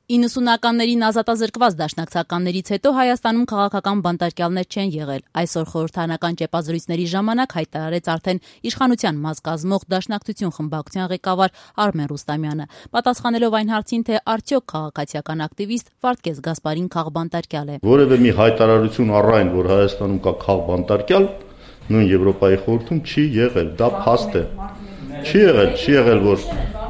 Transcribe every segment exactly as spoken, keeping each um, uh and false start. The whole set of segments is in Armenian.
իննսունականներին ազատազրկված դաշնակցականներից հետո Հայաստանում քաղաքական բանտարկյալներ չեն եղել։ Այսօր խորհրդարանական ճեպազրույցների ժամանակ հայտարարեց արդեն իշխանության մաս կազմող Դաշնակցություն խմբակցության ղեկավար Արմեն Ռուստամյանը, պատասխանելով այն հարցին, թե արդյոք քաղաքացիական ակտիվիստ Վարդգես Գասպարին քաղբանտարկյալ է։ Որևէ մի հայտարարություն առայն, որ Հայաստանում կա քաղբանտարկյալ, նույն Եվրոպայի խորհրդում չի եղել, դա փաստ է։ Չի եղել, չի եղել, որ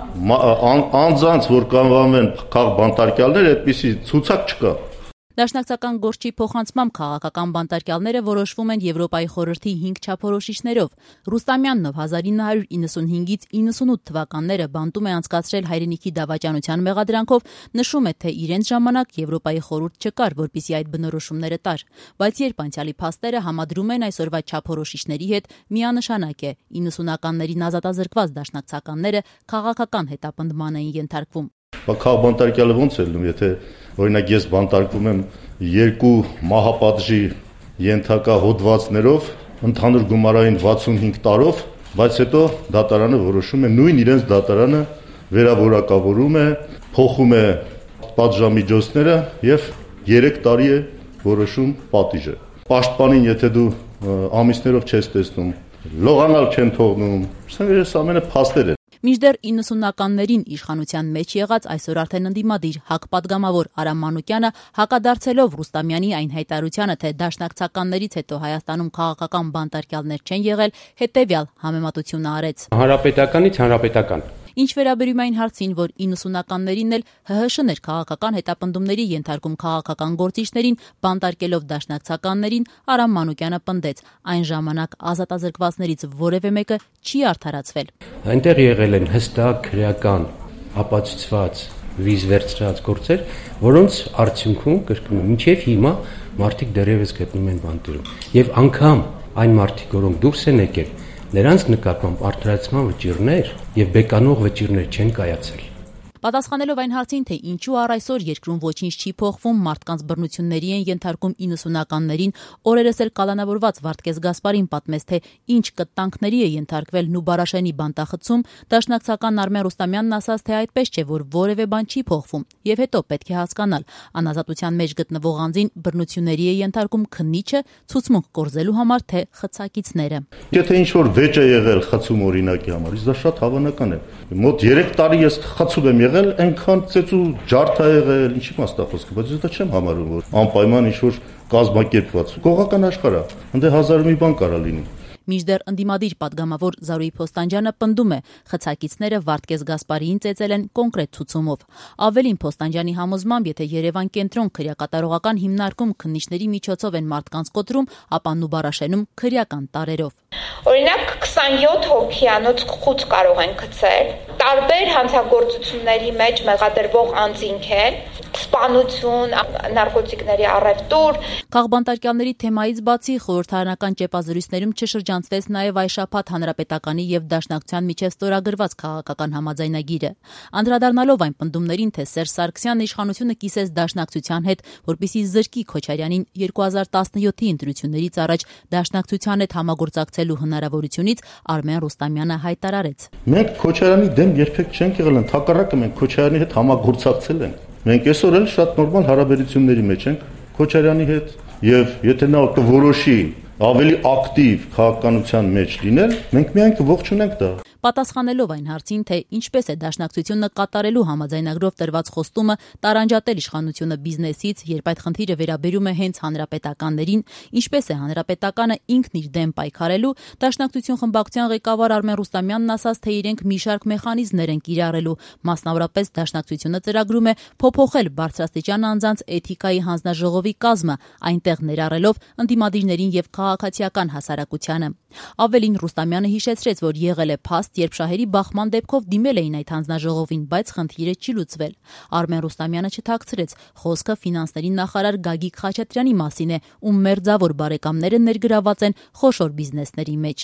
անձանց, որ կանվանվեն քաղբանտարկյալներ, այդպիսի ցուցակ չկա։ Դաշնակցական գործի փոխանցմամբ քաղաքական բանտարկյալները որոշվում են Եվրոպայի խորհրդի հինգ չափորոշիչներով։ Ռուստամյանն ով հազար ինը հարյուր իննսունհինգից իննսունութ թվականները բանտում է անցկացրել հայրենիքի դավաճանության մեղադրանքով, նշում է, թե իրենց ժամանակ Եվրոպայի խորհուրդ չկար, որպեսզի այդ բնորոշումները տար։ Բայց երբ անցյալի փաստերը համադրում են այսօրվա չափորոշիչների հետ, միանշանակ է, իննսունականներին ազատազրկված դաշնակցականները քաղաքական հետապնդման էին ենթարկվում։ Քաղբանտարկյալը ոնց է լինում, եթե օրինակ ես բանտարկվում եմ երկու մահապատժի ենթակա հոդվածներով, ընդհանուր գումարային վաթսունհինգ տարով, բայց հետո դատարանը որոշում է, նույն իրենց դատարանը վերավորակավորում է, փոխում է պատժամիջոցները եւ երեք տարի է որոշում պատիժը։ Պաշտպանին, եթե դու ամիսներով չես տեսնում, լողանալ չեն թողնում, սա ամենը փաստեր են։ Մինչդեռ իննսունականներին իշխանության մեջ եղած այսօր արդեն ընդդիմադիր ՀԱԿ պատգամավոր Արամ Մանուկյանը հակադարձելով Ռուստամյանի այն հայտարարությանը, թե դաշնակցականներից հետո Հայաստանում քաղաքական բանտարկյալներ չեն եղել, հետևյալ համեմատությունը արեց։ Հանրապետականից հանրապետական։ Ինչ վերաբերում այն հարցին, որ իննսունականներին էլ ՀՀՇ-ն էր քաղաքական հետապնդումների ենթարկում քաղաքական գործիչներին, բանտարկելով դաշնակցականներին, Արամ Մանուկյանը պնդեց, այն ժամանակ ազատազրկվածներից որևէ մեկը չի արդարացվել։ Այնտեղ եղել են հստակ քրեական ապացուցված վիզ վերցրած գործեր, որոնց արդյունքում կրկնում եմ, մինչև հիմա մարդիկ դեռևս գտնում են բանտերում։ Եվ անգամ այն մարդիկ, որոնք դուրս են եկել, նրանց նկատմամբ արդարացման վճիռներ եւ բեկանող վճիռներ չեն կայացել։ Պատասխանելով այն հարցին, թե ինչու առ այսօր երկրում ոչինչ չի փոխվում, մարդկանց բռնությունների են ենթարկում իննսունականներին, օրերս էլ կալանավորված Վարդգես Գասպարին պատմեց, թե ինչ կտանքների է ենթարկվել Նուբարաշենի բանտախցում, դաշնակցական Արմեն Ռուստամյանն ասաց, թե այդպես չէ, որ որևէ բան չի փոխվում, եւ հետո պետք է հասկանալ, անազատության մեջ գտնվող անձին բռնությունների է ենթարկում քննիչը, ցուցմունք կորզելու համար, թե խցակիցները։ Եթե ինչ որ վեճ է եղել խցում օրինակի համար, դա շատ հավանական է։ Մոտ երեք տարի ես խցում եմ եղել, այնքան ծեծու ջարդ է եղել, ինչի մասնա խոսքը, բայց ես դա չեմ համարում, որ անպայման ինչ որ կազմակերպված գողական աշխարհ է, ընդ հազար մի բան կարա լինի։ Մինչդեռ ընդդիմադիր պատգամավոր Զարուհի Փոստանջյանը պնդում է, խցակիցները Վարդգես Գասպարիին ծեծել են կոնկրետ ցուցումով։ Ավելին Փոստանջյանի համոզմամբ, եթե Երևան կենտրոն քրեակատարողական հիմնարկում քննիչների միջոցով են մարդկանց կոտրում, ապա Նուբարաշենում քրեական տարերով։ Օրինակ քսանյոթ հոգյանոց խուց կարող են գցել, տարբեր հանցագործությունների մեջ մեղադրվող անձինք են, սպանություն, նարկոտիկների առևտուր։ Քաղբանտարկյալների թեմայից բացի խորհրդարանական ճեպազրույցներում չշրջանցվեց նաև այս շաբաթ Հանրապետականի եւ Դաշնակցության միջև ստորագրված քաղաքական համաձայնագիրը։ Անդրադառնալով այն պնդումներին, թե Սերժ Սարգսյանն իշխանությունը կիսեց Դաշնակցության հետ, որպեսզի զրկի Քոչարյանին երկու հազար տասնյոթի ընտրություններից առաջ Դաշնակցության հետ համագործակցելու հնարավորությունից, Արմեն Ռուստամյանը հայտարարեց. Մենք Քոչարյանի դեմ երբեք չենք եղել, ընդհակառակը մենք Քոչարյանի հետ համագործակցել ենք։ Մենք այսօր էլ շատ նորմալ հարաբերությունների մեջ ենք Քոչարյանի հետ, եւ եթե նա կորոշի ավելի ակտիվ քաղաքականության մեջ լինել, մենք միայն կողջունենք դա։ Պատասխանելով այն հարցին, թե ինչպես է Դաշնակցությունը կատարելու համաձայնագրով տրված խոստումը տարանջատել իշխանությունը բիզնեսից, երբ այդ խնդիրը վերաբերում է հենց հանրապետականներին, ինչպես է հանրապետականը ինքն իր դեմ պայքարելու, Դաշնակցություն խմբակցության ղեկավար Արմեն Ռուստամյանն ասաց, թե իրենք մի շարք մեխանիզմներ են կիրառելու, մասնավորապես Դաշնակցությունը ծրագրում է փոփոխել բարձրաստիճան անձանց էթիկայի հանձնաժողովի կազմը, այնտեղ ներառելով ընդդիմադիրներին եւ քաղաքացիական հասարակությանը։ Ավելին Ռուստամյանը հիշեցրեց, որ եղել է փաստ, երբ շահերի բախման դեպքով դիմել էին այդ հանձնաժողովին, բայց խնդիրը չի լուծվել։ Արմեն Ռուստամյանը չթաքցրեց, խոսքը ֆինանսների նախարար Գագիկ Խաչատրյանի մասին է, ում մերձավոր բարեկամները ներգրաված են խոշոր բիզնեսների մեջ։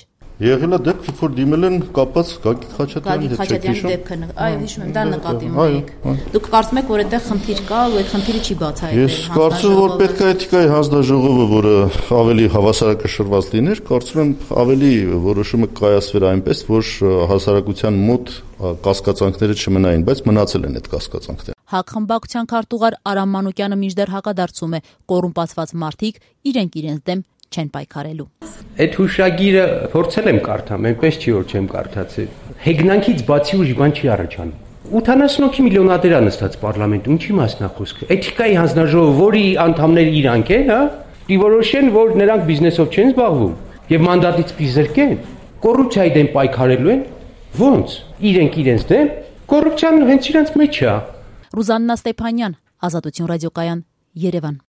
Եղել է դեպք, որ դիմել են կապած Գագիկ Խաչատրյանի հետ, Խաչատրյանի դեպքը, այո, հիշում եմ, դա նկատի ունեիք։ Դուք կարծում եք, որ այդտեղ խնդիր կա ու այդ խնդիրը չի բացահայտվել։ Ես կարծում եմ, որ պետք է էթիկայի հանձնաժողովը, որը ավելի հավասարակշռված լիներ, կարծում եմ ավելի որոշումը կայացվեր այնպես, որ հասարակության մոտ կասկածանքները չմնային, բայց մնացել են այդ կասկածանքները։ ՀԱԿ խմբակցության քարտուղար Արամ Մանուկյանը մինչդեռ հակադարձում է, կոռումպացված մարդիկ իրենք իրենց դեմ չեն պայքարելու։ Այդ հուշագիրը փորձել եմ կարդամ, այնպես չի որ չեմ կարդացել։ Հեգնանքից բացի ուրիշ բան չի առաջանում։ ութանասուն հոգի միլիոնադեր է նստած պարլամենտում, ինչի մասն է խոսքը։ Էթիկայի հանձնաժողովը, որի անդամները իրանք են, հա, դիվորոշեն, որ նրանք բիզնեսով չեն զբաղվում եւ մանդատից պիզրկեն, կոռուպցիայի դեմ պայքարելու են, ո՞նց։ Իրենք իրենց դեմ, կոռուպցիան հենց իրենց մեջ է։ Ռուզաննա Ստեփանյան, Ազատություն ռադիոկայան, Երևան։